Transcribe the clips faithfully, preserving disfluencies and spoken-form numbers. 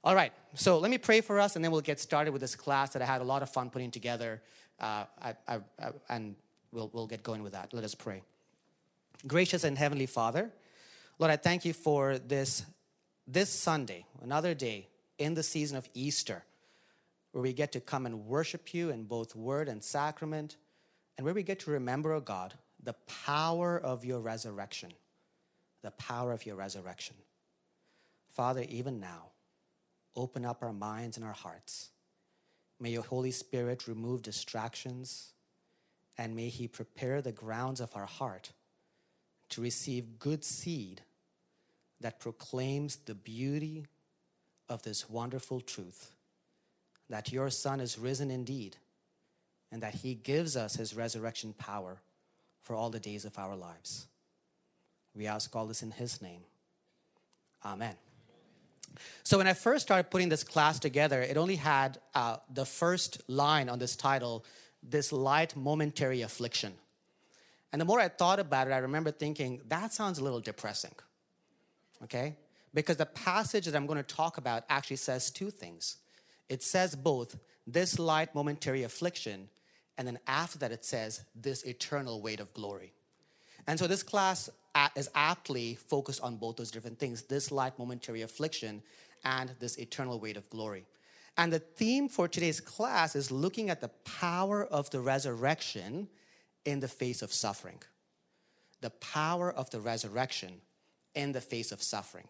All right, so let me pray for us, and then we'll get started with this class that I had a lot of fun putting together, uh, I, I, I, and we'll, we'll get going with that. Let us pray. Gracious and Heavenly Father, Lord, I thank you for this, this Sunday, another day in the season of Easter, where we get to come and worship you in both word and sacrament, and where we get to remember, oh God, the power of your resurrection, the power of your resurrection. Father, even now, open up our minds and our hearts. May your Holy Spirit remove distractions, and may he prepare the grounds of our heart to receive good seed that proclaims the beauty of this wonderful truth, that your Son is risen indeed, and that he gives us his resurrection power for all the days of our lives. We ask all this in his name. Amen. So when I first started putting this class together, it only had uh, the first line on this title, this light momentary affliction. And the more I thought about it, I remember thinking, that sounds a little depressing, okay? Because the passage that I'm going to talk about actually says two things. It says both this light momentary affliction, and then after that it says this eternal weight of glory. And so this class is aptly focused on both those different things, this light momentary affliction and this eternal weight of glory. And the theme for today's class is looking at the power of the resurrection in the face of suffering. The power of the resurrection in the face of suffering.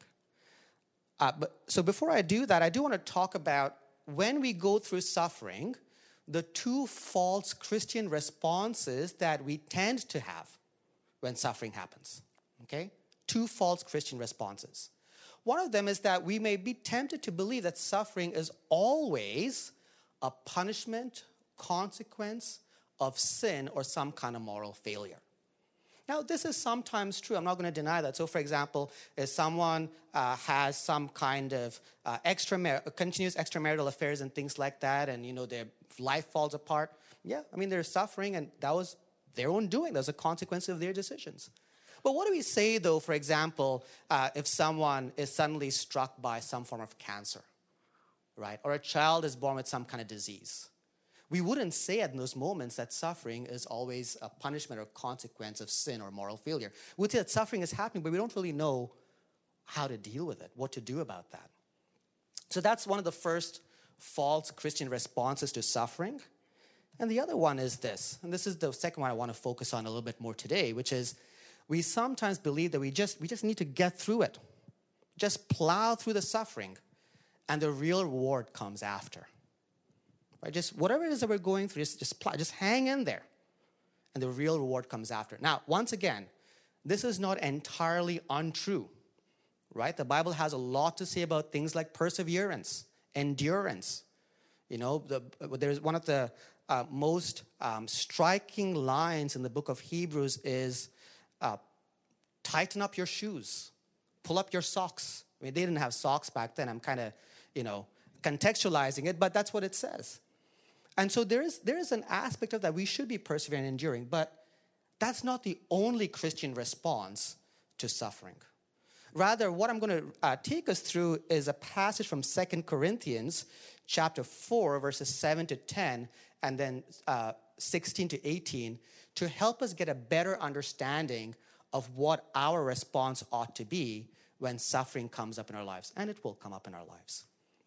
Uh, but so before I do that, I do want to talk about when we go through suffering, the two false Christian responses that we tend to have when suffering happens, okay? Two false Christian responses. One of them is that we may be tempted to believe that suffering is always a punishment, consequence of sin or some kind of moral failure. Now, this is sometimes true. I'm not going to deny that. So, for example, if someone uh, has some kind of uh, extramar- continuous extramarital affairs and things like that, and, you know, their life falls apart, yeah, I mean, they're suffering, and that was their own doing. That was a consequence of their decisions. But what do we say, though, for example, uh, if someone is suddenly struck by some form of cancer, right? Or a child is born with some kind of disease. We wouldn't say in those moments that suffering is always a punishment or consequence of sin or moral failure. We'd say that suffering is happening, but we don't really know how to deal with it, what to do about that. So that's one of the first false Christian responses to suffering. And the other one is this, and this is the second one I want to focus on a little bit more today, which is we sometimes believe that we just we just need to get through it. Just plow through the suffering, and the real reward comes after. Right? Just whatever it is that we're going through, just, just, plow, just hang in there, and the real reward comes after. Now, once again, this is not entirely untrue, right? The Bible has a lot to say about things like perseverance, endurance. You know, the, there's one of the uh, most um, striking lines in the book of Hebrews is uh, tighten up your shoes, pull up your socks. I mean, they didn't have socks back then. I'm kind of, you know, contextualizing it, but that's what it says. And so there is there is an aspect of that we should be persevering and enduring, but that's not the only Christian response to suffering. Rather, what I'm going to uh, take us through is a passage from Second Corinthians chapter four, verses seven to ten, and then uh, sixteen to eighteen, to help us get a better understanding of what our response ought to be when suffering comes up in our lives. And it will come up in our lives.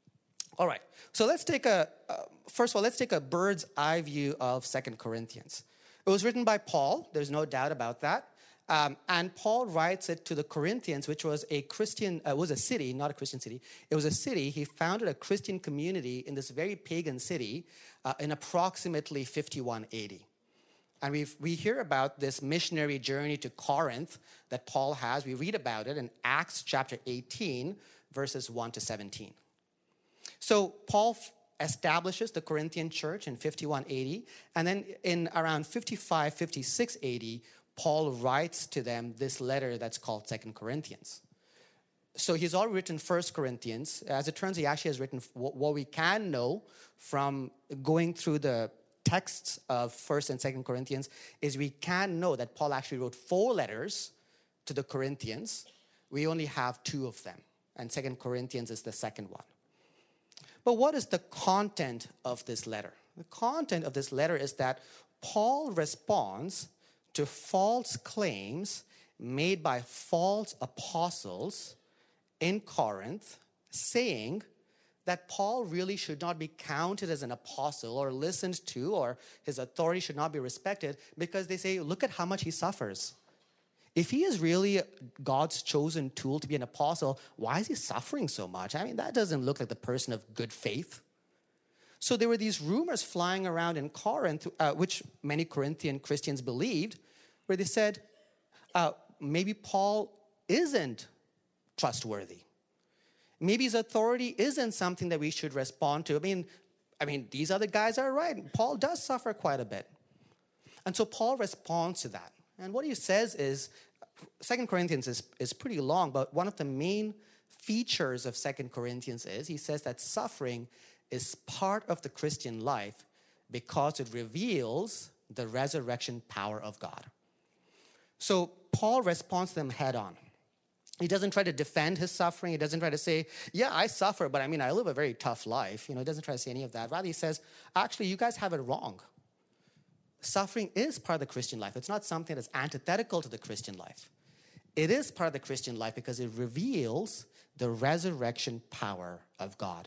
All right, so let's take a, uh, first of all, let's take a bird's eye view of Second Corinthians. It was written by Paul, there's no doubt about that. Um, and Paul writes it to the Corinthians, which was a Christian, uh, was a city, not a Christian city. It was a city. He founded a Christian community in this very pagan city uh, in approximately fifty-one eighty. And we we hear about this missionary journey to Corinth that Paul has. We read about it in Acts chapter eighteen, verses one to seventeen. So Paul f- establishes the Corinthian church in fifty-one eighty, and then in around fifty-five, fifty-six eighty, Paul writes to them this letter that's called Second Corinthians. So he's already written First Corinthians. As it turns out, he actually has written what we can know from going through the texts of First and Second Corinthians is we can know that Paul actually wrote four letters to the Corinthians. We only have two of them, and Second Corinthians is the second one. But what is the content of this letter? The content of this letter is that Paul responds to false claims made by false apostles in Corinth, saying that Paul really should not be counted as an apostle or listened to, or his authority should not be respected, because they say, look at how much he suffers. If he is really God's chosen tool to be an apostle, why is he suffering so much? I mean, that doesn't look like the person of good faith. So there were these rumors flying around in Corinth, uh, which many Corinthian Christians believed, where they said, uh, maybe Paul isn't trustworthy. Maybe his authority isn't something that we should respond to. I mean, I mean, these other guys are right. Paul does suffer quite a bit. And so Paul responds to that. And what he says is, Second Corinthians is, is pretty long, but one of the main features of Second Corinthians is, he says that suffering is part of the Christian life because it reveals the resurrection power of God. So Paul responds to them head on. He doesn't try to defend his suffering. He doesn't try to say, yeah, I suffer, but I mean, I live a very tough life. You know, he doesn't try to say any of that. Rather, he says, actually, you guys have it wrong. Suffering is part of the Christian life. It's not something that's antithetical to the Christian life. It is part of the Christian life because it reveals the resurrection power of God.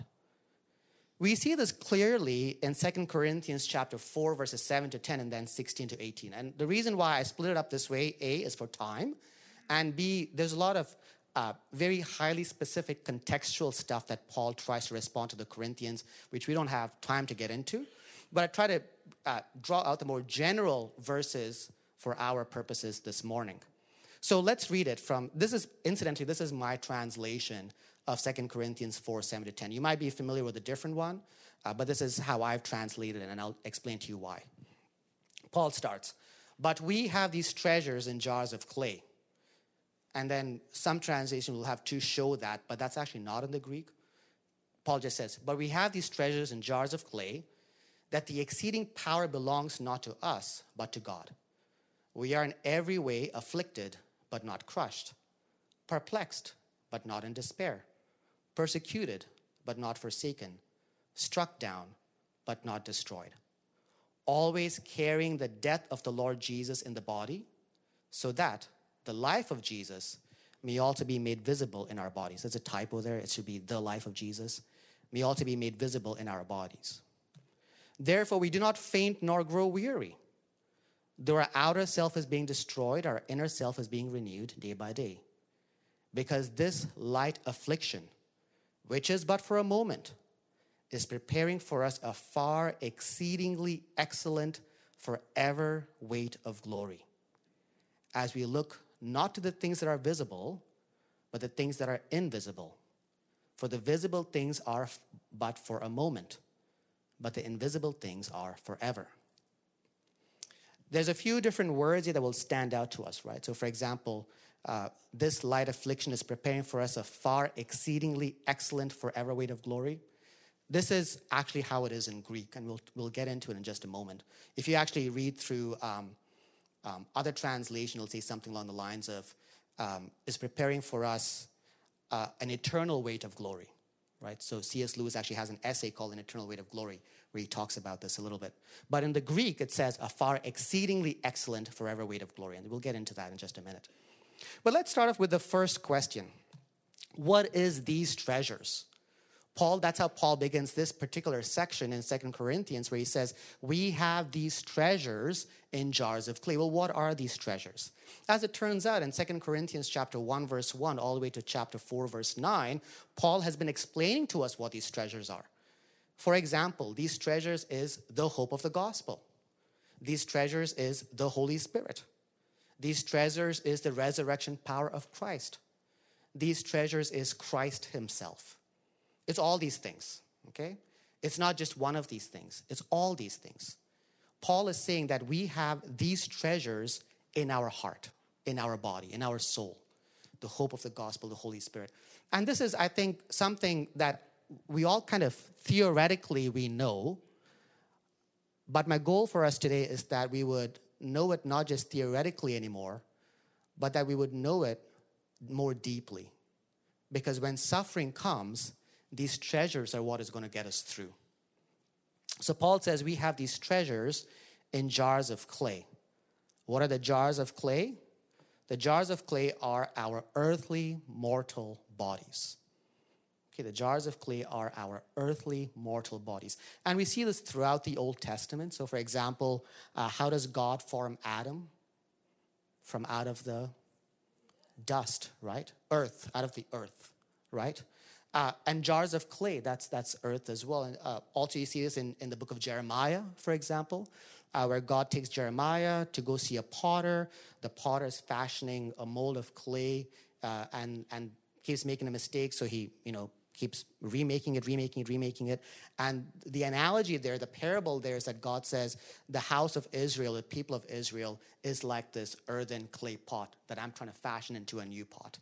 We see this clearly in Second Corinthians chapter four, verses seven to ten, and then sixteen to eighteen. And the reason why I split it up this way, A, is for time, and B, there's a lot of uh, very highly specific contextual stuff that Paul tries to respond to the Corinthians, which we don't have time to get into. But I try to uh, draw out the more general verses for our purposes this morning. So let's read it from, this is, incidentally, this is my translation of Second Corinthians four, seven to ten. You might be familiar with a different one, uh, but this is how I've translated it, and I'll explain to you why. Paul starts, but we have these treasures in jars of clay. And then some translation will have to show that, but that's actually not in the Greek. Paul just says, but we have these treasures in jars of clay, that the exceeding power belongs not to us, but to God. We are in every way afflicted, but not crushed, perplexed, but not in despair, persecuted, but not forsaken, struck down, but not destroyed, always carrying the death of the Lord Jesus in the body, so that the life of Jesus may also be made visible in our bodies. There's a typo there. It should be the life of Jesus may also be made visible in our bodies. Therefore, we do not faint nor grow weary. Though our outer self is being destroyed, our inner self is being renewed day by day. Because this light affliction, which is but for a moment, is preparing for us a far exceedingly excellent forever weight of glory. As we look not to the things that are visible, but the things that are invisible. For the visible things are but for a moment, but the invisible things are forever. There's a few different words here that will stand out to us, right? So for example, uh, this light affliction is preparing for us a far exceedingly excellent forever weight of glory. This is actually how it is in Greek, and we'll we'll get into it in just a moment. If you actually read through um, um, other translations, it'll say something along the lines of, um, is preparing for us uh, an eternal weight of glory. Right? So C S Lewis actually has an essay called An Eternal Weight of Glory, where he talks about this a little bit. But in the Greek, it says a far exceedingly excellent forever weight of glory. And we'll get into that in just a minute. But let's start off with the first question. What is these treasures? Paul, that's how Paul begins this particular section in Second Corinthians, where he says, we have these treasures in jars of clay. Well, what are these treasures? As it turns out, in Second Corinthians chapter one, verse one, all the way to chapter four, verse nine, Paul has been explaining to us what these treasures are. For example, these treasures is the hope of the gospel. These treasures is the Holy Spirit. These treasures is the resurrection power of Christ. These treasures is Christ himself. It's all these things, okay? It's not just one of these things. It's all these things. Paul is saying that we have these treasures in our heart, in our body, in our soul. The hope of the gospel, the Holy Spirit. And this is, I think, something that we all kind of theoretically we know. But my goal for us today is that we would know it not just theoretically anymore, but that we would know it more deeply. Because when suffering comes, these treasures are what is going to get us through. So Paul says we have these treasures in jars of clay. What are the jars of clay? The jars of clay are our earthly mortal bodies. Okay, the jars of clay are our earthly mortal bodies. And we see this throughout the Old Testament. So for example, uh, how does God form Adam? From out of the dust, right? Earth, out of the earth, right? Uh, and jars of clay, that's that's earth as well. And uh, also you see this in, in the book of Jeremiah, for example, uh, where God takes Jeremiah to go see a potter. The potter is fashioning a mold of clay uh, and, and keeps making a mistake, so he, you know, keeps remaking it, remaking it, remaking it. And the analogy there, the parable there is that God says, the house of Israel, the people of Israel, is like this earthen clay pot that I'm trying to fashion into a new pot.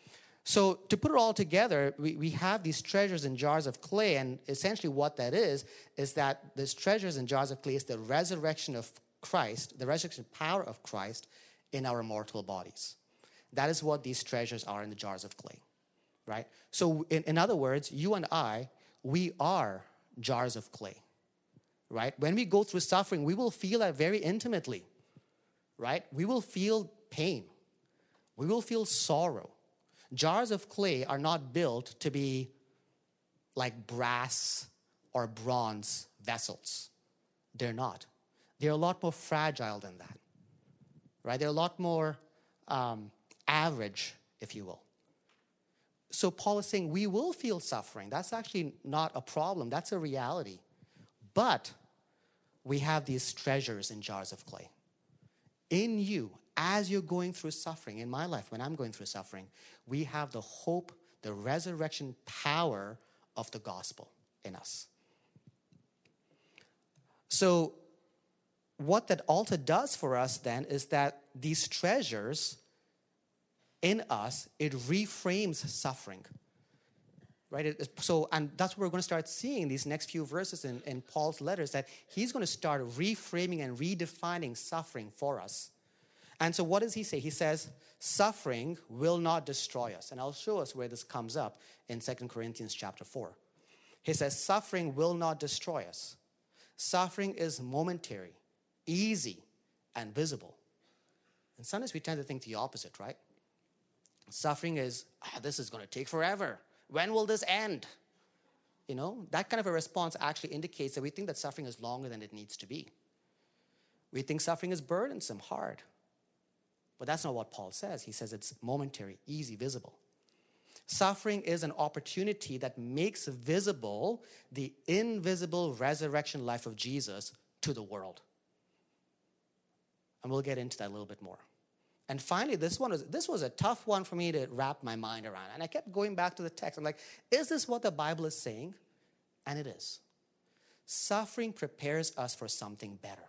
So to put it all together, we, we have these treasures in jars of clay, and essentially what that is, is that these treasures in jars of clay is the resurrection of Christ, the resurrection power of Christ in our mortal bodies. That is what these treasures are in the jars of clay, right? So in, in other words, you and I, we are jars of clay, right? When we go through suffering, we will feel that very intimately, right? We will feel pain. We will feel sorrow. Jars of clay are not built to be like brass or bronze vessels. They're not. They're a lot more fragile than that, right? They're a lot more um, average, if you will. So Paul is saying we will feel suffering. That's actually not a problem. That's a reality. But we have these treasures in jars of clay. In you, as you're going through suffering, in my life, when I'm going through suffering, we have the hope, the resurrection power of the gospel in us. So what that altar does for us then is that these treasures in us, it reframes suffering, right? It, so, and that's what we're going to start seeing these next few verses in, in Paul's letters, that he's going to start reframing and redefining suffering for us. And so what does he say? He says, suffering will not destroy us. And I'll show us where this comes up in Second Corinthians chapter four. He says, suffering will not destroy us. Suffering is momentary, easy, and visible. And sometimes we tend to think the opposite, right? Suffering is, ah, this is going to take forever. When will this end? You know, that kind of a response actually indicates that we think that suffering is longer than it needs to be. We think suffering is burdensome, hard. But that's not what Paul says. He says it's momentary, easy, visible. Suffering is an opportunity that makes visible the invisible resurrection life of Jesus to the world. And we'll get into that a little bit more. And finally, this one was this was a tough one for me to wrap my mind around. And I kept going back to the text. I'm like, is this what the Bible is saying? And it is. Suffering prepares us for something better.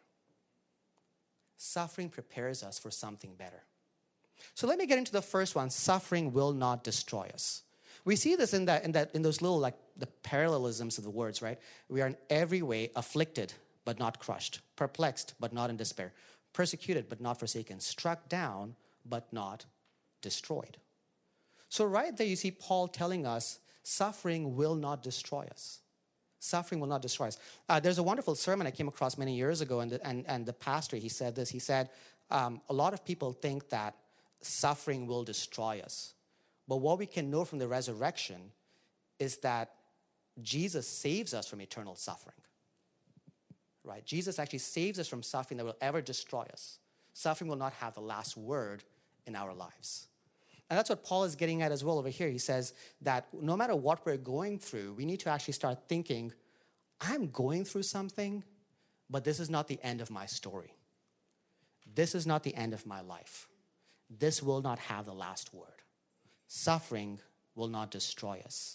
Suffering prepares us for something better. So let me get into the first one. Suffering will not destroy us. We see this in that in that in those little like the parallelisms of the words, right? We are in every way afflicted, but not crushed, perplexed, but not in despair, persecuted, but not forsaken, struck down, but not destroyed. So right there you see Paul telling us suffering will not destroy us. Suffering will not destroy us. Uh, there's a wonderful sermon I came across many years ago, and the, and, and the pastor, he said this. He said, um, a lot of people think that suffering will destroy us. But what we can know from the resurrection is that Jesus saves us from eternal suffering. Right? Jesus actually saves us from suffering that will ever destroy us. Suffering will not have the last word in our lives. And that's what Paul is getting at as well over here. He says that no matter what we're going through, we need to actually start thinking, I'm going through something, but this is not the end of my story. This is not the end of my life. This will not have the last word. Suffering will not destroy us.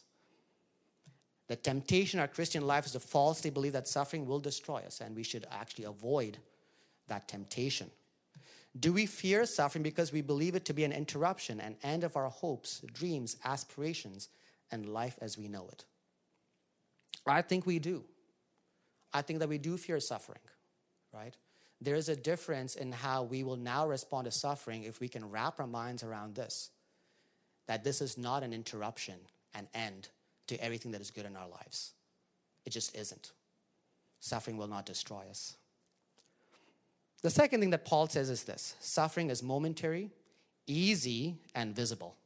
The temptation in our Christian life is to falsely believe that suffering will destroy us, and we should actually avoid that temptation. Do we fear suffering because we believe it to be an interruption, an end of our hopes, dreams, aspirations, and life as we know it? I think we do. I think that we do fear suffering, right? There is a difference in how we will now respond to suffering if we can wrap our minds around this, that this is not an interruption, an end. to everything that is good in our lives. It just isn't. Suffering will not destroy us. The second thing that Paul says is this: suffering is momentary, easy, and visible.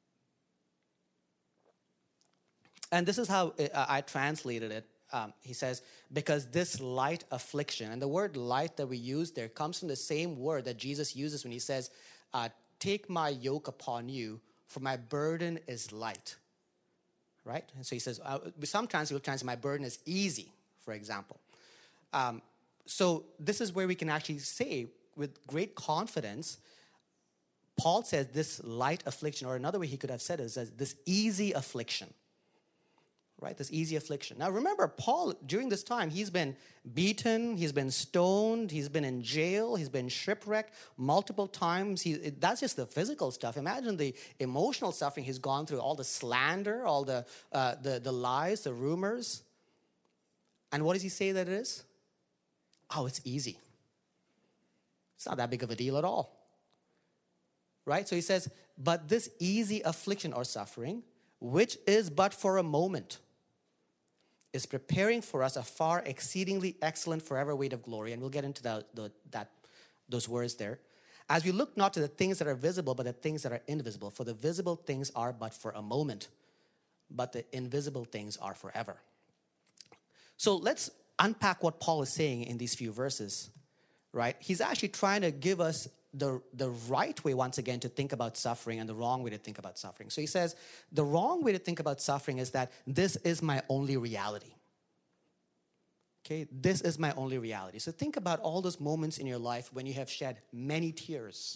And this is how I translated it. Um, he says, because this light affliction, and the word light that we use there comes from the same word that Jesus uses when he says, uh, take my yoke upon you, for my burden is light. Right? And so he says, uh, sometimes he will translate, my burden is easy, for example. Um, so this is where we can actually say with great confidence, Paul says this light affliction, or another way he could have said it is this easy affliction. Right, this easy affliction. Now remember, Paul, during this time, he's been beaten, he's been stoned, he's been in jail, he's been shipwrecked multiple times. He, that's just the physical stuff. Imagine the emotional suffering he's gone through, all the slander, all the, uh, the, the lies, the rumors. And what does he say that it is? Oh, it's easy. It's not that big of a deal at all. Right, so he says, but this easy affliction or suffering, which is but for a moment, is preparing for us a far exceedingly excellent forever weight of glory. And we'll get into that, the, that, those words there. As we look not to the things that are visible, but the things that are invisible. For the visible things are but for a moment, but the invisible things are forever. So let's unpack what Paul is saying in these few verses, right? He's actually trying to give us the, the right way, once again, to think about suffering and the wrong way to think about suffering. So he says, the wrong way to think about suffering is that this is my only reality. Okay, this is my only reality. So think about all those moments in your life when you have shed many tears.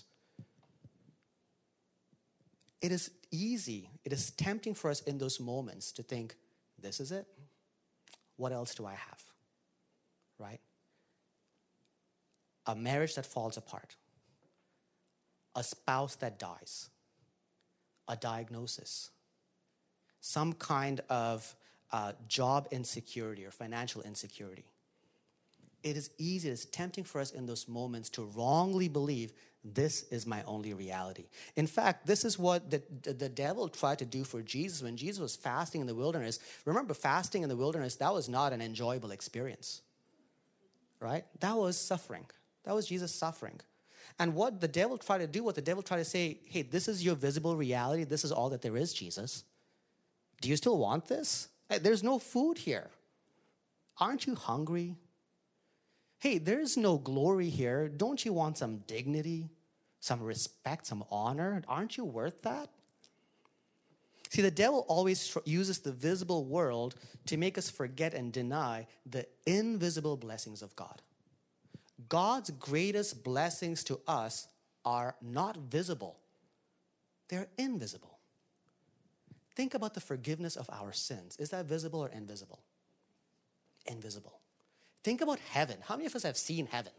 It is easy, it is tempting for us in those moments to think, this is it. What else do I have? Right? A marriage that falls apart. A spouse that dies, a diagnosis, some kind of uh, job insecurity or financial insecurity. It is easy, it's tempting for us in those moments to wrongly believe this is my only reality. In fact, this is what the, the, the devil tried to do for Jesus when Jesus was fasting in the wilderness. Remember, fasting in the wilderness, that was not an enjoyable experience, right? That was suffering. That was Jesus suffering. And what the devil tried to do, what the devil tried to say, hey, this is your visible reality. This is all that there is, Jesus. Do you still want this? Hey, there's no food here. Aren't you hungry? Hey, there's no glory here. Don't you want some dignity, some respect, some honor? Aren't you worth that? See, the devil always tr- uses the visible world to make us forget and deny the invisible blessings of God. God's greatest blessings to us are not visible. They're invisible. Think about the forgiveness of our sins. Is that visible or invisible? Invisible. Think about heaven. How many of us have seen heaven?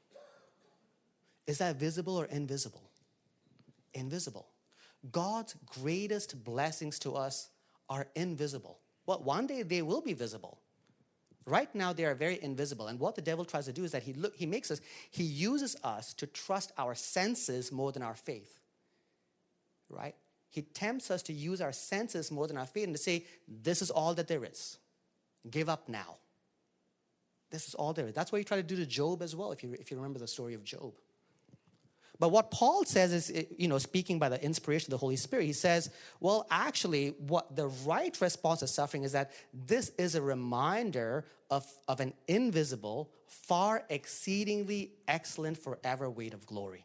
Is that visible or invisible? Invisible. God's greatest blessings to us are invisible. Well, one day they will be visible. Right now, they are very invisible. And what the devil tries to do is that he look, he makes us, he uses us to trust our senses more than our faith. Right? He tempts us to use our senses more than our faith and to say, this is all that there is. Give up now. This is all there is. That's what he tried to do to Job as well, if you, if you remember the story of Job. But what Paul says is, you know, speaking by the inspiration of the Holy Spirit, he says, well, actually, what the right response to suffering is that this is a reminder of, of an invisible, far exceedingly excellent forever weight of glory.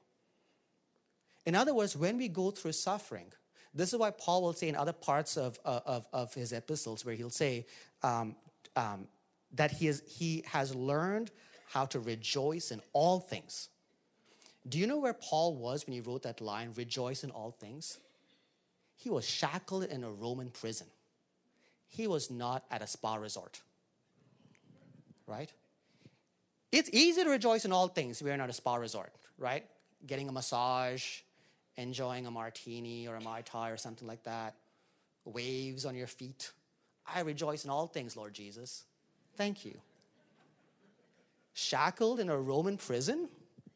In other words, when we go through suffering, this is why Paul will say in other parts of, of, of his epistles where he'll say um, um, that he, is, he has learned how to rejoice in all things. Do you know where Paul was when he wrote that line, rejoice in all things? He was shackled in a Roman prison. He was not at a spa resort, right? It's easy to rejoice in all things. We're not at a spa resort, right? Getting a massage, enjoying a martini or a Mai Tai or something like that, waves on your feet. I rejoice in all things, Lord Jesus. Thank you. Shackled in a Roman prison?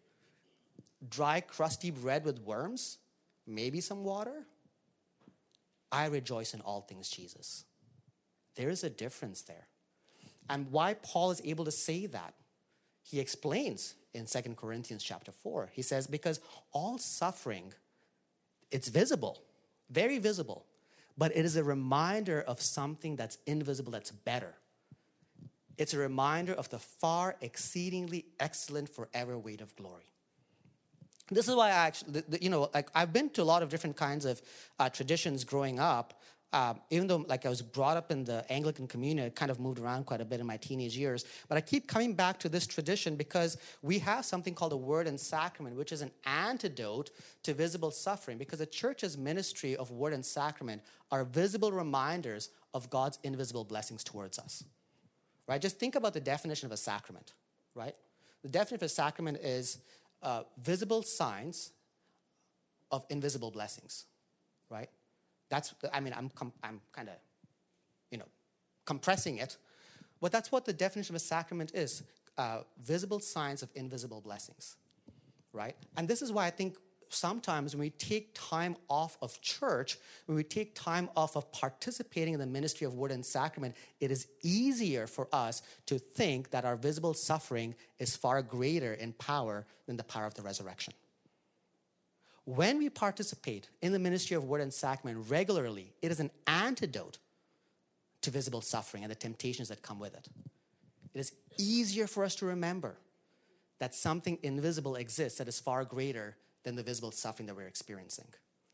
Dry, crusty bread with worms, maybe some water. I rejoice in all things, Jesus. There is a difference there. And why Paul is able to say that, he explains in Second Corinthians chapter four. He says, because all suffering, it's visible, very visible, but it is a reminder of something that's invisible, that's better. It's a reminder of the far exceedingly excellent forever weight of glory. This is why I actually, you know, like I've been to a lot of different kinds of uh, traditions growing up. Um, even though like I was brought up in the Anglican communion, I kind of moved around quite a bit in my teenage years. But I keep coming back to this tradition because we have something called the Word and Sacrament, which is an antidote to visible suffering. Because the church's ministry of Word and Sacrament are visible reminders of God's invisible blessings towards us. Right? Just think about the definition of a sacrament. Right? The definition of a sacrament is uh, visible signs of invisible blessings. Right? That's, I mean, I'm, com- I'm kind of, you know, compressing it. But that's what the definition of a sacrament is. Uh, visible signs of invisible blessings, right? And this is why I think sometimes when we take time off of church, when we take time off of participating in the ministry of Word and Sacrament, it is easier for us to think that our visible suffering is far greater in power than the power of the resurrection. When we participate in the ministry of Word and Sacrament regularly, it is an antidote to visible suffering and the temptations that come with it. It is easier for us to remember that something invisible exists that is far greater than the visible suffering that we're experiencing.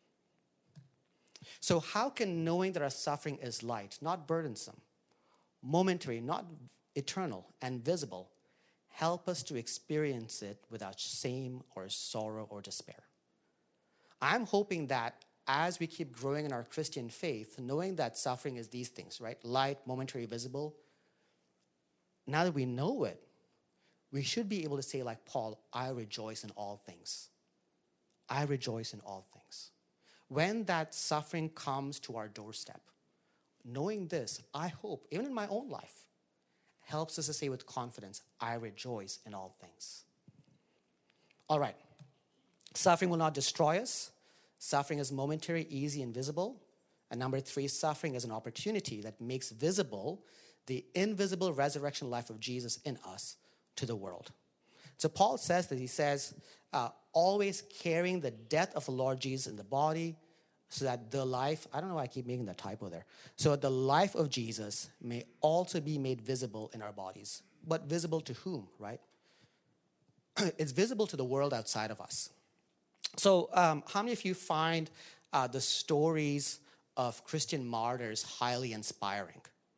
So how can knowing that our suffering is light, not burdensome, momentary, not eternal, and visible, help us to experience it without shame or sorrow or despair? I'm hoping that as we keep growing in our Christian faith, knowing that suffering is these things, right? Light, momentary, visible. Now that we know it, we should be able to say like Paul, I rejoice in all things. I rejoice in all things. When that suffering comes to our doorstep, knowing this, I hope, even in my own life, helps us to say with confidence, I rejoice in all things. All right. Suffering will not destroy us. Suffering is momentary, easy, and visible. And number three, suffering is an opportunity that makes visible the invisible resurrection life of Jesus in us to the world. So Paul says that he says, uh, always carrying the death of the Lord Jesus in the body, so that the life, I don't know why I keep making that typo there, so that the life of Jesus may also be made visible in our bodies. But visible to whom, right? It's visible to the world outside of us. So um, how many of you find uh, the stories of Christian martyrs highly inspiring?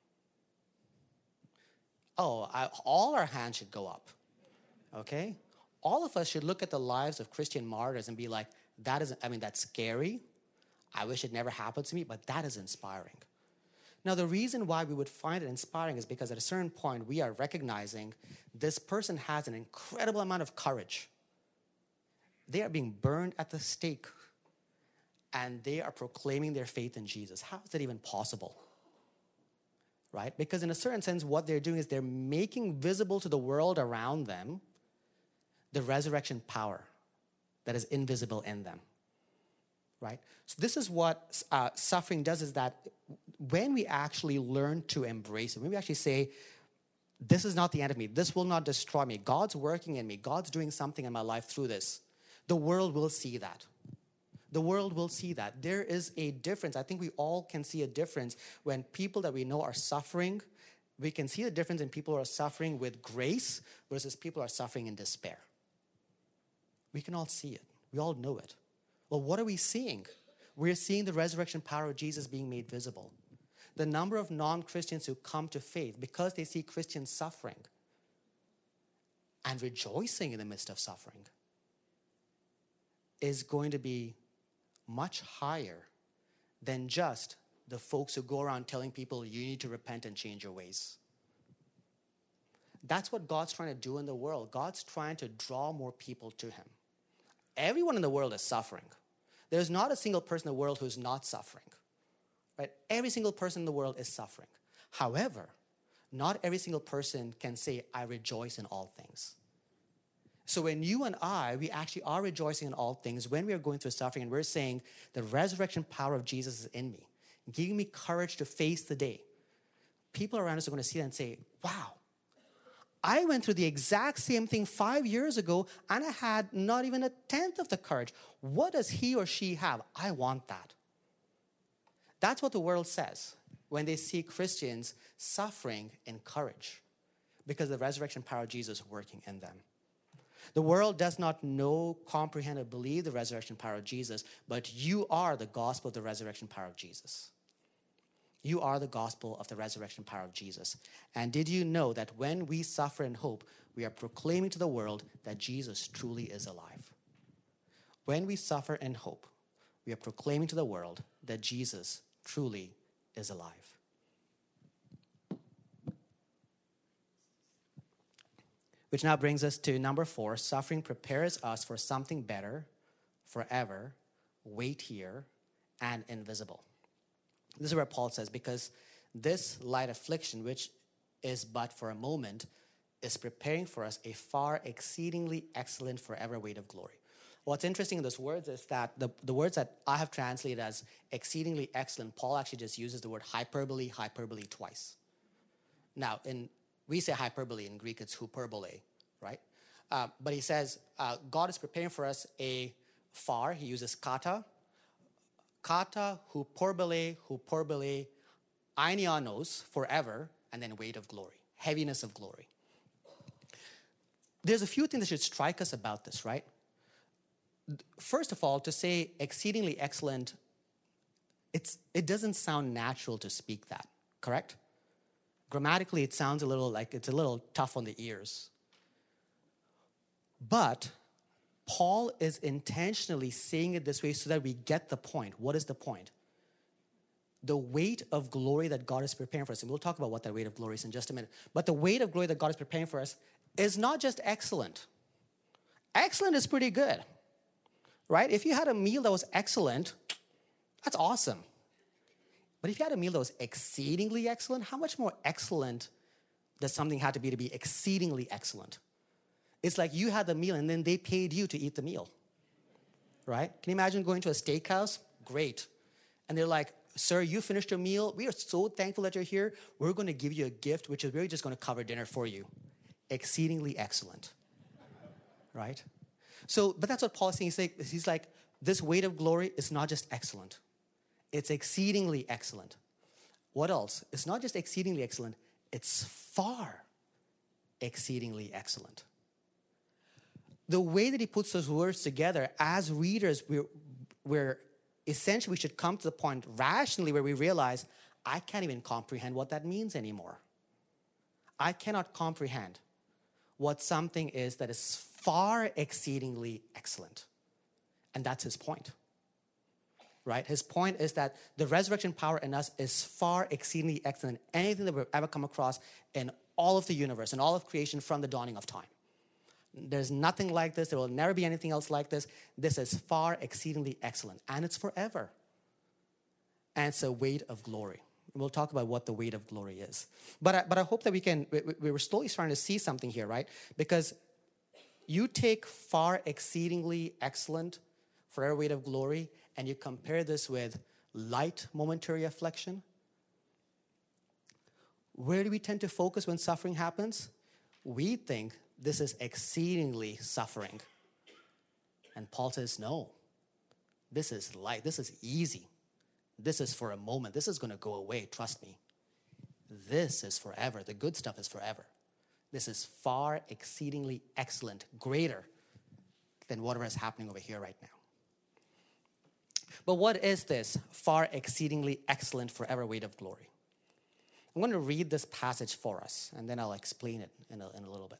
Oh, I, all our hands should go up, okay? All of us should look at the lives of Christian martyrs and be like, that is, I mean, that's scary. I wish it never happened to me, but that is inspiring. Now, the reason why we would find it inspiring is because at a certain point, we are recognizing this person has an incredible amount of courage. They are being burned at the stake, and they are proclaiming their faith in Jesus. How is that even possible? Right? Because in a certain sense, what they're doing is they're making visible to the world around them the resurrection power that is invisible in them. Right? So this is what uh, suffering does, is that when we actually learn to embrace it, when we actually say, this is not the end of me, this will not destroy me, God's working in me, God's doing something in my life through this, the world will see that. The world will see that. There is a difference. I think we all can see a difference when people that we know are suffering. We can see the difference in people who are suffering with grace versus people who are suffering in despair. We can all see it. We all know it. Well, what are we seeing? We're seeing the resurrection power of Jesus being made visible. The number of non-Christians who come to faith because they see Christians suffering and rejoicing in the midst of suffering is going to be much higher than just the folks who go around telling people you need to repent and change your ways. That's what God's trying to do in the world. God's trying to draw more people to him. Everyone in the world is suffering. There's not a single person in the world who's not suffering. Right? Every single person in the world is suffering. However, not every single person can say, I rejoice in all things. So when you and I, we actually are rejoicing in all things, when we are going through suffering and we're saying, the resurrection power of Jesus is in me, giving me courage to face the day, people around us are going to see that and say, wow, I went through the exact same thing five years ago and I had not even a tenth of the courage. What does he or she have? I want that. That's what the world says when they see Christians suffering in courage because of the resurrection power of Jesus working in them. The world does not know, comprehend, or believe the resurrection power of Jesus, but you are the gospel of the resurrection power of Jesus. You are the gospel of the resurrection power of Jesus. And did you know that when we suffer in hope, we are proclaiming to the world that Jesus truly is alive? When we suffer in hope, we are proclaiming to the world that Jesus truly is alive. Which now brings us to number four. Suffering prepares us for something better, forever, weightier, and invisible. This is where Paul says, because this light affliction, which is but for a moment, is preparing for us a far exceedingly excellent forever weight of glory. What's interesting in those words is that the, the words that I have translated as exceedingly excellent, Paul actually just uses the word hyperbole, hyperbole twice. Now, in we say hyperbole, in Greek it's hyperbole, right? Uh, but he says uh, God is preparing for us a far, he uses kata, kata, hyperbole, hyperbole, ainianos, forever, and then weight of glory, heaviness of glory. There's a few things that should strike us about this, right? First of all, to say exceedingly excellent, it's it doesn't sound natural to speak that, correct? Grammatically, it sounds a little like it's a little tough on the ears. But Paul is intentionally saying it this way so that we get the point. What is the point? The weight of glory that God is preparing for us. And we'll talk about what that weight of glory is in just a minute. But the weight of glory that God is preparing for us is not just excellent. Excellent is pretty good, right? If you had a meal that was excellent, that's awesome. But if you had a meal that was exceedingly excellent, how much more excellent does something have to be to be exceedingly excellent? It's like you had the meal and then they paid you to eat the meal, right? Can you imagine going to a steakhouse? Great. And they're like, sir, you finished your meal. We are so thankful that you're here. We're going to give you a gift, which is really just going to cover dinner for you. Exceedingly excellent, right? So, but that's what Paul is saying. He's like, he's like, this weight of glory is not just excellent. It's exceedingly excellent. What else? It's not just exceedingly excellent. It's far exceedingly excellent. The way that he puts those words together, as readers, we're, we're essentially, we should come to the point rationally where we realize, I can't even comprehend what that means anymore. I cannot comprehend what something is that is far exceedingly excellent. And that's his point. Right? His point is that the resurrection power in us is far exceedingly excellent than anything that we've ever come across in all of the universe and all of creation from the dawning of time. There's nothing like this. There will never be anything else like this. This is far exceedingly excellent, and it's forever. And it's a weight of glory. And we'll talk about what the weight of glory is. But I, but I hope that we can, we, we we're slowly starting to see something here, right? Because you take far exceedingly excellent, forever weight of glory, and you compare this with light momentary affliction. Where do we tend to focus when suffering happens? We think this is exceedingly suffering. And Paul says, no, this is light, this is easy. This is for a moment. This is going to go away, trust me. This is forever. The good stuff is forever. This is far exceedingly excellent, greater than whatever is happening over here right now. But what is this far exceedingly excellent forever weight of glory? I'm going to read this passage for us, and then I'll explain it in a, in a little bit.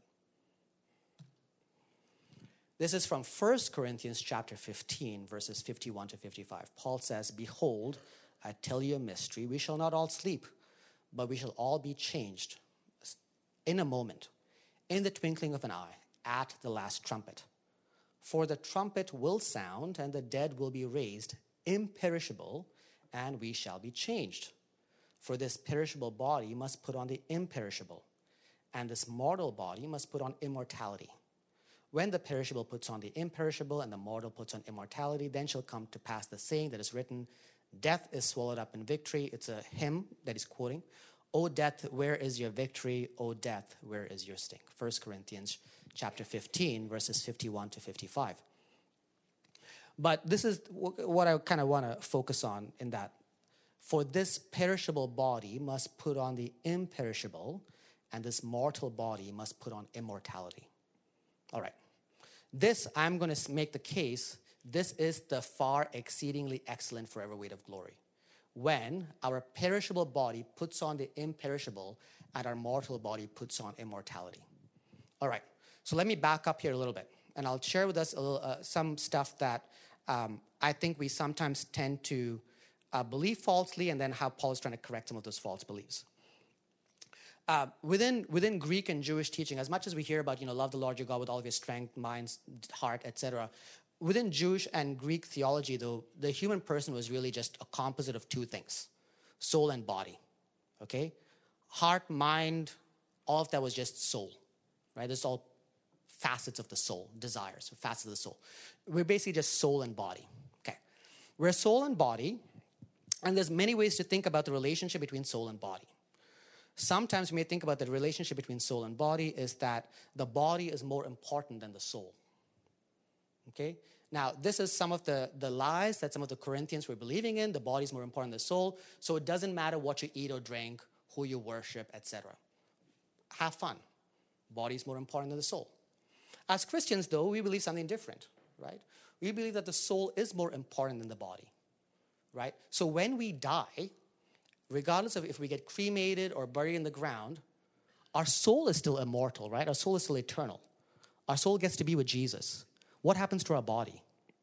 This is from First Corinthians chapter fifteen, verses fifty-one to fifty-five. Paul says, behold, I tell you a mystery. We shall not all sleep, but we shall all be changed in a moment, in the twinkling of an eye, at the last trumpet. For the trumpet will sound, and the dead will be raised imperishable, and we shall be changed. For this perishable body must put on the imperishable, and this mortal body must put on immortality. When the perishable puts on the imperishable, and the mortal puts on immortality, then shall come to pass the saying that is written, death is swallowed up in victory. It's a hymn that he's quoting. O death, where is your victory? O death, where is your sting? First Corinthians chapter fifteen, verses fifty-one to fifty-five. But this is what I kind of want to focus on in that. For this perishable body must put on the imperishable, and this mortal body must put on immortality. All right. This, I'm going to make the case, this is the far exceedingly excellent forever weight of glory. When our perishable body puts on the imperishable and our mortal body puts on immortality. All right. So let me back up here a little bit, and I'll share with us a little, uh, some stuff that um, I think we sometimes tend to uh, believe falsely, and then how Paul's trying to correct some of those false beliefs. Uh, within within Greek and Jewish teaching, as much as we hear about, you know, love the Lord your God with all of your strength, mind, heart, et cetera, within Jewish and Greek theology, though, the human person was really just a composite of two things, soul and body, okay? Heart, mind, all of that was just soul, right? It's all facets of the soul, desires, facets of the soul. We're basically just soul and body, okay? We're soul and body, and there's many ways to think about the relationship between soul and body. Sometimes we may think about the relationship between soul and body is that the body is more important than the soul. Okay? Now, this is some of the, the lies that some of the Corinthians were believing in. The body is more important than the soul. So it doesn't matter what you eat or drink, who you worship, et cetera. Have fun. Body is more important than the soul. As Christians, though, we believe something different, right? We believe that the soul is more important than the body, right? So when we die, regardless of if we get cremated or buried in the ground, our soul is still immortal, right? Our soul is still eternal. Our soul gets to be with Jesus. What happens to our body?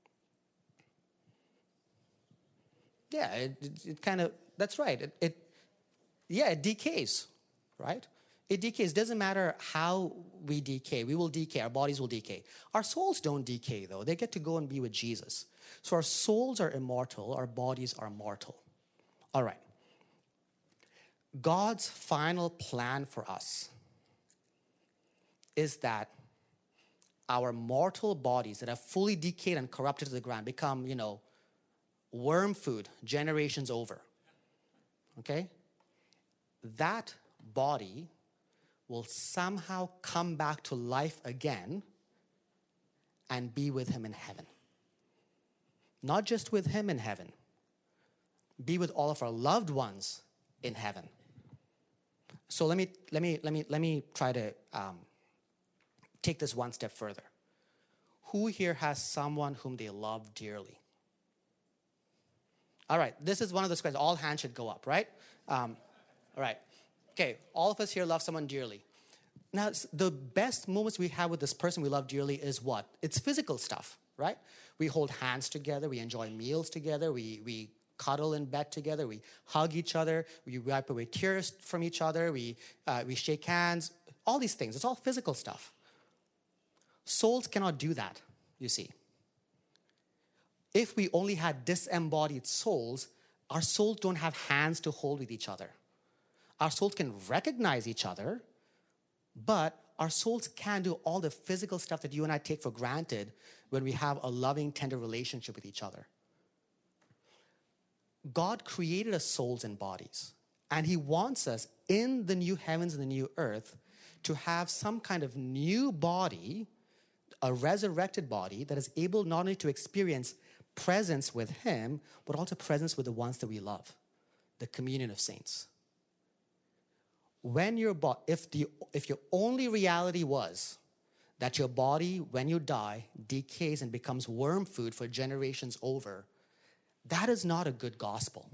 Yeah, it, it, it kind of, that's right. It, it, yeah, it decays, right? It decays. Doesn't matter how we decay. We will decay. Our bodies will decay. Our souls don't decay, though. They get to go and be with Jesus. So our souls are immortal. Our bodies are mortal. All right. God's final plan for us is that our mortal bodies that have fully decayed and corrupted to the ground become, you know, worm food generations over. Okay? That body will somehow come back to life again and be with him in heaven. Not just with him in heaven, be with all of our loved ones in heaven. So let me let me let me let me try to um, take this one step further. Who here has someone whom they love dearly? All right, this is one of those questions. All hands should go up, right? Um, all right. Okay, all of us here love someone dearly. Now, the best moments we have with this person we love dearly is what? It's physical stuff, right? We hold hands together. We enjoy meals together. We we cuddle in bed together. We hug each other. We wipe away tears from each other. We uh, we shake hands. All these things. It's all physical stuff. Souls cannot do that, you see. If we only had disembodied souls, our souls don't have hands to hold with each other. Our souls can recognize each other, but our souls can't do all the physical stuff that you and I take for granted when we have a loving, tender relationship with each other. God created us souls and bodies, and he wants us in the new heavens and the new earth to have some kind of new body, a resurrected body that is able not only to experience presence with him, but also presence with the ones that we love, the communion of saints. When your bo- if the if your only reality was that your body, when you die, decays and becomes worm food for generations over, that is not a good gospel.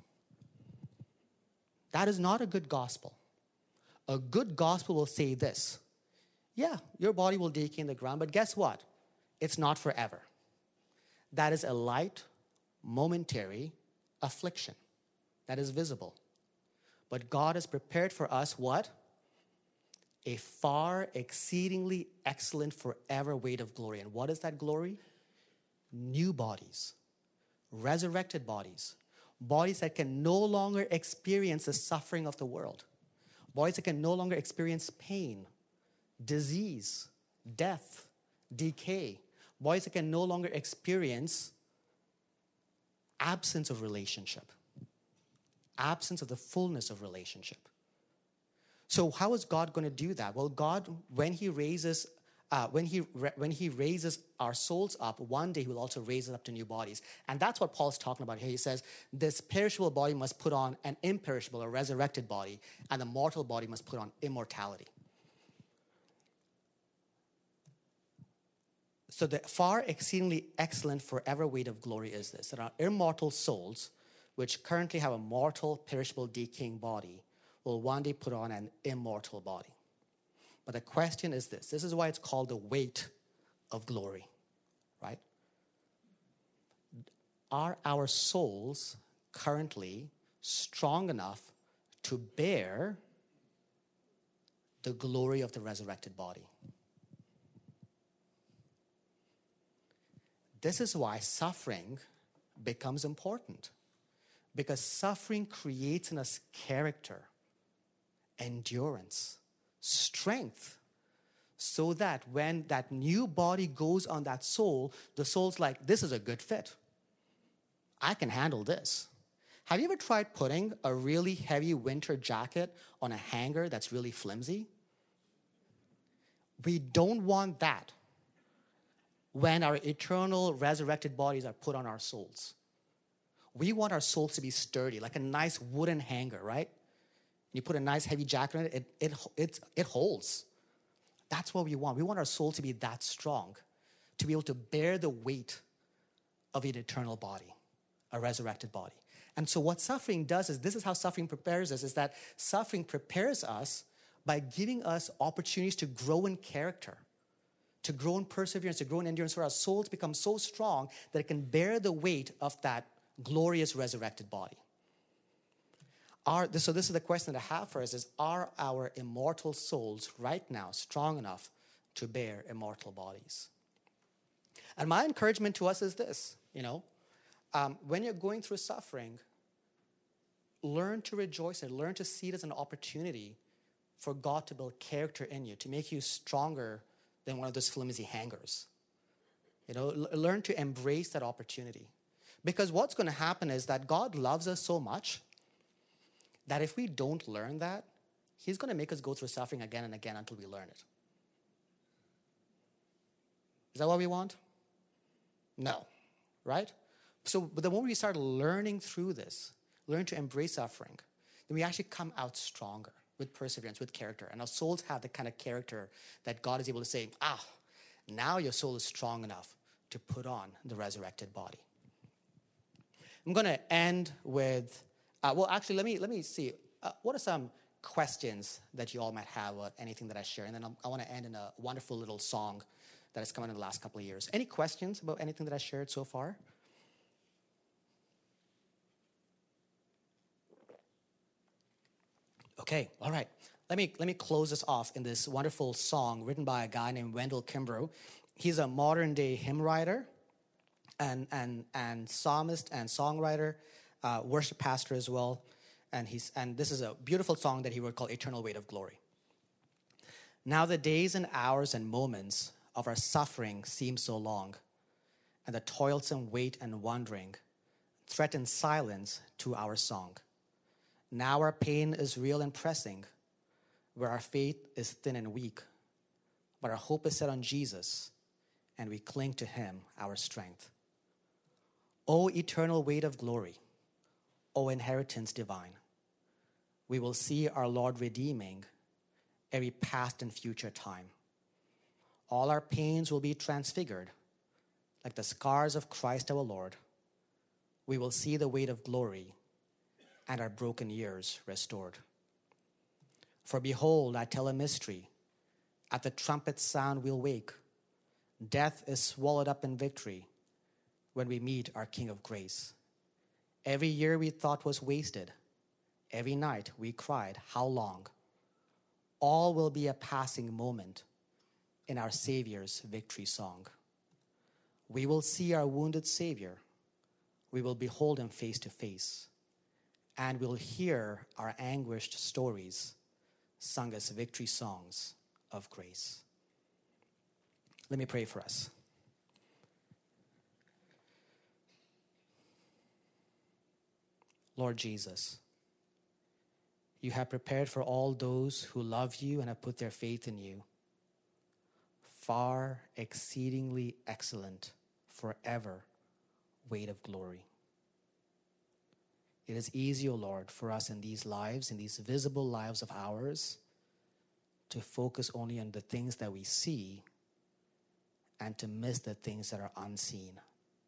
That is not a good gospel. A good gospel will say this: yeah, your body will decay in the ground, but guess what? It's not forever. That is a light, momentary affliction that is visible. But God has prepared for us what? A far exceedingly excellent forever weight of glory. And what is that glory? New bodies, resurrected bodies, bodies that can no longer experience the suffering of the world, bodies that can no longer experience pain, disease, death, decay, bodies that can no longer experience absence of relationship, absence of the fullness of relationship. So how is God going to do that? Well, God, when he raises Uh, when he re- when he raises our souls up, one day he will also raise us up to new bodies. And that's what Paul's talking about here. He says, this perishable body must put on an imperishable or resurrected body, and the mortal body must put on immortality. So the far exceedingly excellent forever weight of glory is this, that our immortal souls, which currently have a mortal, perishable, decaying body, will one day put on an immortal body. But the question is this. This is why it's called the weight of glory, right? Are our souls currently strong enough to bear the glory of the resurrected body? This is why suffering becomes important. Because suffering creates in us character, endurance, strength, so that when that new body goes on that soul, the soul's like, this is a good fit. I can handle this. Have you ever tried putting a really heavy winter jacket on a hanger that's really flimsy? We don't want that when our eternal resurrected bodies are put on our souls. We want our souls to be sturdy, like a nice wooden hanger, right? You put a nice heavy jacket on it, it, it, it, it holds. That's what we want. We want our soul to be that strong, to be able to bear the weight of an eternal body, a resurrected body. And so what suffering does is, this is how suffering prepares us, is that suffering prepares us by giving us opportunities to grow in character, to grow in perseverance, to grow in endurance, where our souls become so strong that it can bear the weight of that glorious resurrected body. Are, so this is the question that I have for us is, are our immortal souls right now strong enough to bear immortal bodies? And my encouragement to us is this, you know, um, when you're going through suffering, learn to rejoice and learn to see it as an opportunity for God to build character in you, to make you stronger than one of those flimsy hangers. You know, l- learn to embrace that opportunity. Because what's going to happen is that God loves us so much that if we don't learn that, he's going to make us go through suffering again and again until we learn it. Is that what we want? No, right? So but the moment we start learning through this, learn to embrace suffering, then we actually come out stronger with perseverance, with character. And our souls have the kind of character that God is able to say, ah, now your soul is strong enough to put on the resurrected body. I'm going to end with Uh, well, actually, let me let me see. Uh, what are some questions that you all might have about anything that I share? And then I'm, I want to end in a wonderful little song that has come in the last couple of years. Any questions about anything that I shared so far? Okay, all right. Let me let me close this off in this wonderful song written by a guy named Wendell Kimbrough. He's a modern day hymn writer and and and psalmist and songwriter. Uh, worship pastor as well, and he's and this is a beautiful song that he wrote called Eternal Weight of Glory. Now the days and hours and moments of our suffering seem so long, and the toilsome wait and wandering threaten silence to our song. Now our pain is real and pressing, where our faith is thin and weak, but our hope is set on Jesus, and we cling to him, our strength. O eternal weight of glory, O inheritance divine, we will see our Lord redeeming every past and future time. All our pains will be transfigured like the scars of Christ our Lord. We will see the weight of glory and our broken years restored. For behold, I tell a mystery. At the trumpet's sound we'll wake. Death is swallowed up in victory when we meet our King of grace. Every year we thought was wasted. Every night we cried, how long? All will be a passing moment in our Savior's victory song. We will see our wounded Savior. We will behold him face to face. And we'll hear our anguished stories sung as victory songs of grace. Let me pray for us. Lord Jesus, you have prepared for all those who love you and have put their faith in you. Far exceedingly excellent, forever weight of glory. It is easy, O Lord, for us in these lives, in these visible lives of ours, to focus only on the things that we see and to miss the things that are unseen.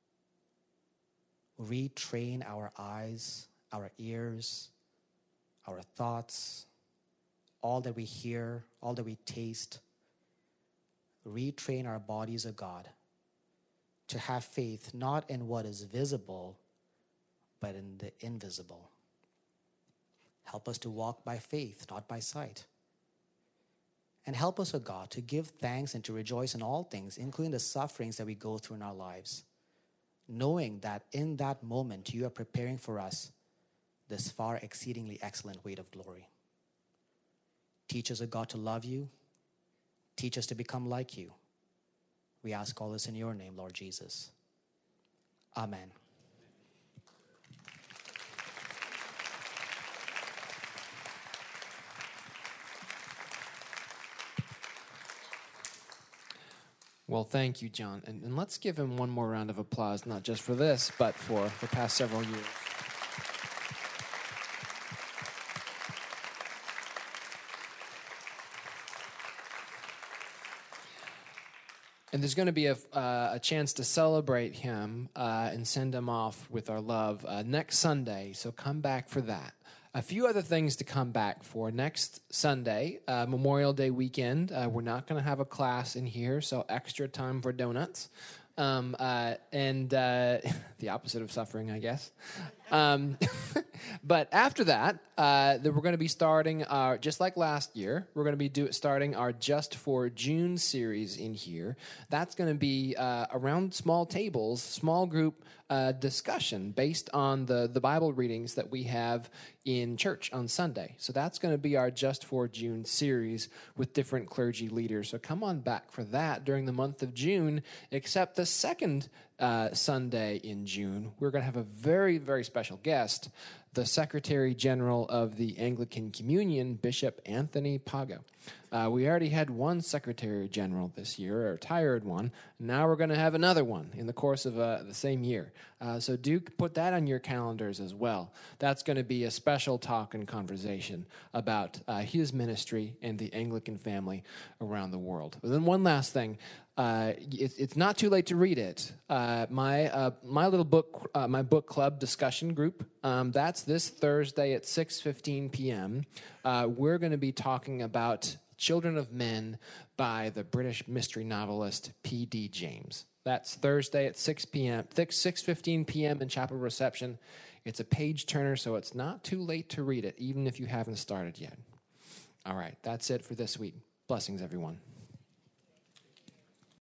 Retrain our eyes, our ears, our thoughts, all that we hear, all that we taste. Retrain our bodies, O God, to have faith not in what is visible, but in the invisible. Help us to walk by faith, not by sight. And help us, O God, to give thanks and to rejoice in all things, including the sufferings that we go through in our lives, knowing that in that moment you are preparing for us this far exceedingly excellent weight of glory. Teach us, O God, to love you. Teach us to become like you. We ask all this in your name, Lord Jesus. Amen. Well, thank you, John. And, and let's give him one more round of applause, not just for this, but for the past several years. And there's going to be a, uh, a chance to celebrate him uh, and send him off with our love uh, next Sunday, so come back for that. A few other things to come back for. Next Sunday, uh, Memorial Day weekend, uh, we're not going to have a class in here, so extra time for donuts. Um, uh, and uh, the opposite of suffering, I guess. Um, but after that, uh, then we're going to be starting our, just like last year, we're going to be do, starting our Just for June series in here. That's going to be uh, around small tables, small group uh, discussion based on the, the Bible readings that we have in church on Sunday. So that's going to be our Just for June series with different clergy leaders. So come on back for that during the month of June, except the second uh, Sunday in June, we're going to have a very, very special guest, the Secretary General of the Anglican Communion, Bishop Anthony Pago. Uh, we already had one Secretary General this year, a retired one. Now we're going to have another one in the course of uh, the same year. Uh, so do put that on your calendars as well. That's going to be a special talk and conversation about uh, his ministry and the Anglican family around the world. But then one last thing. Uh, it, it's not too late to read it. Uh, my uh, my little book, uh, my book club discussion group. Um, that's this Thursday at six fifteen p.m. Uh, we're going to be talking about Children of Men by the British mystery novelist P D James. That's Thursday at six p.m. six fifteen p.m. in Chapel Reception. It's a page turner, so it's not too late to read it, even if you haven't started yet. All right, that's it for this week. Blessings, everyone.